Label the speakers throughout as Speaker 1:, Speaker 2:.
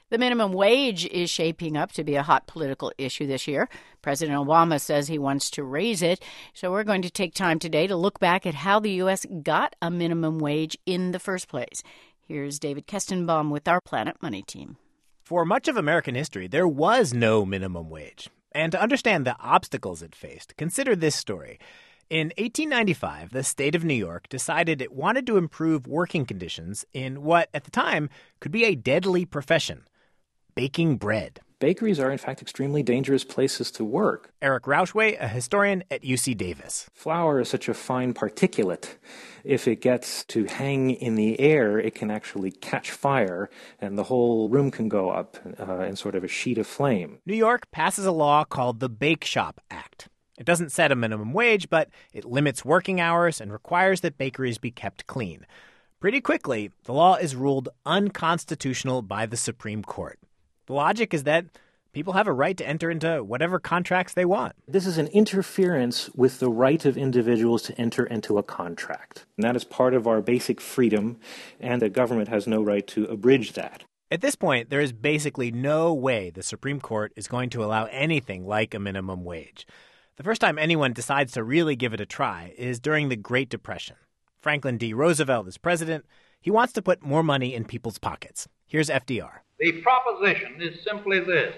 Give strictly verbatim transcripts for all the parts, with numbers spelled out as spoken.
Speaker 1: The minimum wage is shaping up to be a hot political issue this year. President Obama says he wants to raise it. So we're going to take time today to look back at how the U S got a minimum wage in the first place. Here's David Kestenbaum with our Planet Money team.
Speaker 2: For much of American history, there was no minimum wage. And to understand the obstacles it faced, consider this story. In eighteen ninety-five, the state of New York decided it wanted to improve working conditions in what, at the time, could be a deadly profession: baking bread.
Speaker 3: Bakeries are, in fact, extremely dangerous places to work.
Speaker 2: Eric Rauchway, a historian at U C Davis.
Speaker 3: Flour is such a fine particulate. If it gets to hang in the air, it can actually catch fire, and the whole room can go up uh, in sort of a sheet of flame.
Speaker 2: New York passes a law called the Bake Shop Act. It doesn't set a minimum wage, but it limits working hours and requires that bakeries be kept clean. Pretty quickly, the law is ruled unconstitutional by the Supreme Court. The logic is that people have a right to enter into whatever contracts they want.
Speaker 3: This is an interference with the right of individuals to enter into a contract. And that is part of our basic freedom, and the government has no right to abridge that.
Speaker 2: At this point, there is basically no way the Supreme Court is going to allow anything like a minimum wage. The first time anyone decides to really give it a try is during the Great Depression. Franklin D. Roosevelt is president. He wants to put more money in people's pockets. Here's F D R.
Speaker 4: The proposition is simply this: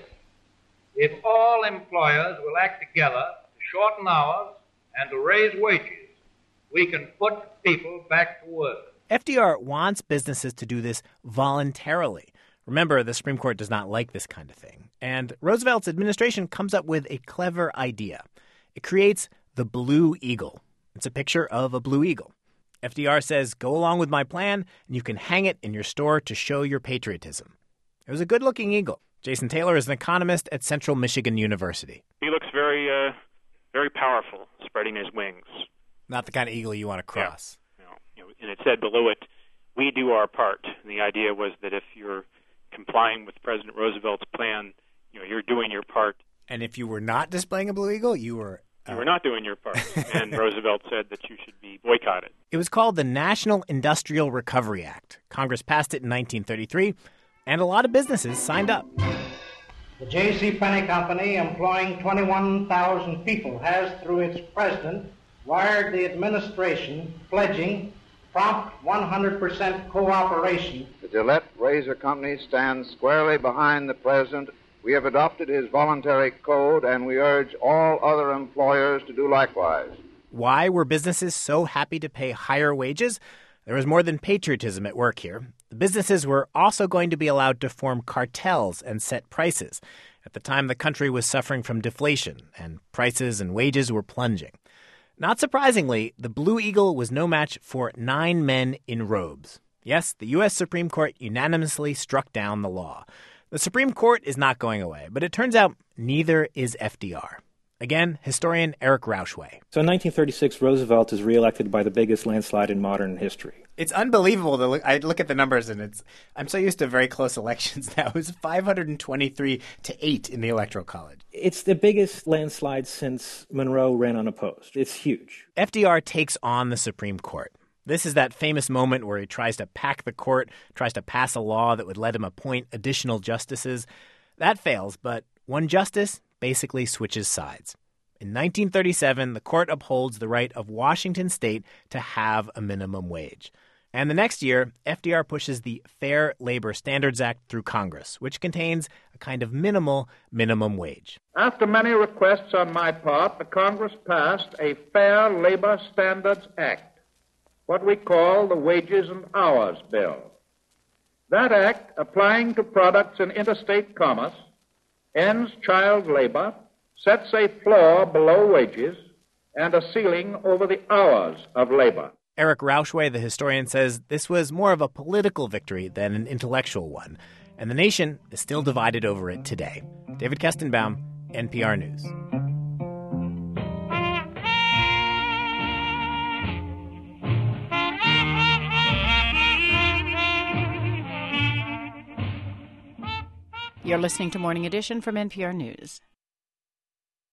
Speaker 4: if all employers will act together to shorten hours and to raise wages, we can put people back to work.
Speaker 2: F D R wants businesses to do this voluntarily. Remember, the Supreme Court does not like this kind of thing. And Roosevelt's administration comes up with a clever idea. It creates the Blue Eagle. It's a picture of a blue eagle. F D R says, go along with my plan, and you can hang it in your store to show your patriotism. It was a good-looking eagle. Jason Taylor is an economist at Central Michigan University.
Speaker 5: He looks very, uh, very powerful, spreading his wings.
Speaker 2: Not the kind of eagle you want to cross.
Speaker 5: Yeah. You know, and it said below it, we do our part. And the idea was that if you're complying with President Roosevelt's plan, you know, you're doing your part.
Speaker 2: And if you were not displaying a blue eagle, you were...
Speaker 5: You were not doing your part, and Roosevelt said that you should be boycotted.
Speaker 2: It was called the National Industrial Recovery Act. Congress passed it in nineteen thirty-three, and a lot of businesses signed up.
Speaker 6: The J C. Penney Company, employing twenty-one thousand people, has, through its president, wired the administration pledging prompt one hundred percent cooperation.
Speaker 7: The Gillette Razor Company stands squarely behind the president. We have adopted his voluntary code, and we urge all other employers to do likewise.
Speaker 2: Why were businesses so happy to pay higher wages? There was more than patriotism at work here. The businesses were also going to be allowed to form cartels and set prices. At the time, the country was suffering from deflation, and prices and wages were plunging. Not surprisingly, the Blue Eagle was no match for nine men in robes. Yes, the U S Supreme Court unanimously struck down the law. The Supreme Court is not going away, but it turns out neither is F D R. Again, historian Eric Rauchway.
Speaker 3: So in nineteen thirty-six, Roosevelt is reelected by the biggest landslide in modern history.
Speaker 2: It's unbelievable to look. I look at the numbers, and it's. I'm so used to very close elections now. It was five hundred twenty-three to eight in the Electoral College.
Speaker 3: It's the biggest landslide since Monroe ran unopposed. It's huge.
Speaker 2: F D R takes on the Supreme Court. This is that famous moment where he tries to pack the court, tries to pass a law that would let him appoint additional justices. That fails, but one justice basically switches sides. In nineteen thirty-seven, the court upholds the right of Washington state to have a minimum wage. And the next year, F D R pushes the Fair Labor Standards Act through Congress, which contains a kind of minimal minimum wage.
Speaker 4: After many requests on my part, the Congress passed a Fair Labor Standards Act, what we call the Wages and Hours Bill. That act, applying to products in interstate commerce, ends child labor, sets a floor below wages, and a ceiling over the hours of labor.
Speaker 2: Eric Rauchway, the historian, says this was more of a political victory than an intellectual one, and the nation is still divided over it today. David Kestenbaum, N P R News.
Speaker 1: You're listening to Morning Edition from N P R News.